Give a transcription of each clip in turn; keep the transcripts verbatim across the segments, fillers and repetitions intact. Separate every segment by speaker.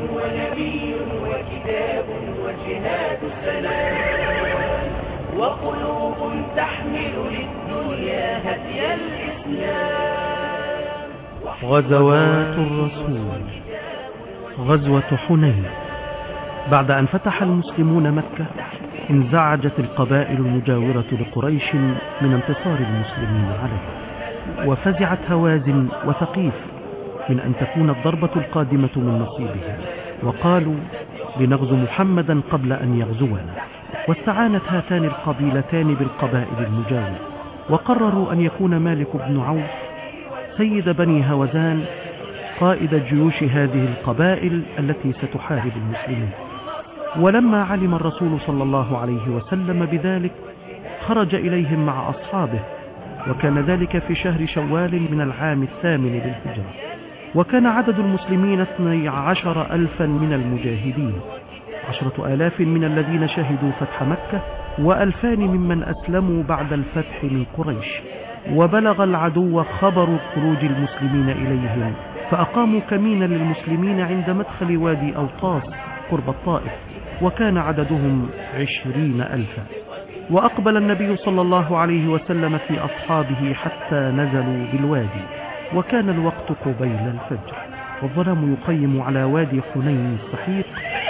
Speaker 1: ونبي وكتاب وجهاد السلام، وقلوب تحمل للدنيا هدي الإسلام.
Speaker 2: غزوات الرسول. غزوة حنين. بعد أن فتح المسلمون مكة انزعجت القبائل المجاورة لقريش من انتصار المسلمين عليه، وفزعت هوازن وثقيف من أن تكون الضربة القادمة من نصيبهم، وقالوا لنغزو محمدا قبل أن يغزونا. واستعانت هاتان القبيلتان بالقبائل المجاورة، وقرروا أن يكون مالك بن عوف سيد بني هوزان قائد جيوش هذه القبائل التي ستحارب المسلمين. ولما علم الرسول صلى الله عليه وسلم بذلك خرج إليهم مع أصحابه، وكان ذلك في شهر شوال من العام الثامن للهجرة. وكان عدد المسلمين اثني عشر ألفا من المجاهدين، عشرة آلاف من الذين شهدوا فتح مكة، وألفان ممن أسلموا بعد الفتح من قريش. وبلغ العدو خبر خروج المسلمين إليهم، فأقاموا كمينا للمسلمين عند مدخل وادي أوطاس قرب الطائف، وكان عددهم عشرين ألفا. وأقبل النبي صلى الله عليه وسلم في أصحابه حتى نزلوا بالوادي، وكان الوقت قبيل الفجر، والظلام يقيم على وادي حنين السحيق.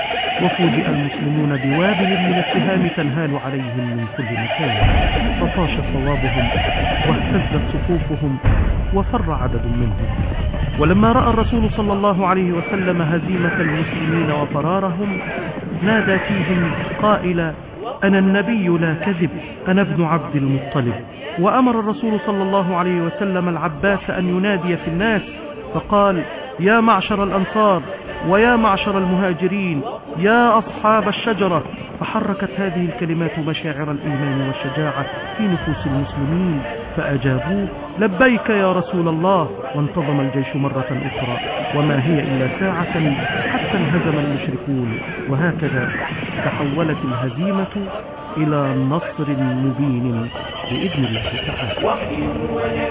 Speaker 2: وفوجئ المسلمون بوابل من السهام تنهال عليهم من كل مكان، فطاش صوابهم واهتزت صفوفهم وفر عدد منهم. ولما رأى الرسول صلى الله عليه وسلم هزيمة المسلمين وفرارهم نادى فيهم قائلا: أنا النبي لا كذب، أنا ابن عبد المطلب. وأمر الرسول صلى الله عليه وسلم العباس أن ينادي في الناس، فقال: يا معشر الأنصار ويا معشر المهاجرين يا أصحاب الشجرة. فحركت هذه الكلمات مشاعر الإيمان والشجاعة في نفوس المسلمين، فأجابوه: لبيك يا رسول الله. وانتظم الجيش مرة أخرى، وما هي إلا ساعة حتى انهزم المشركون. وهكذا تحولت الهزيمة إلى نصر مبين بإذن الله تعالى.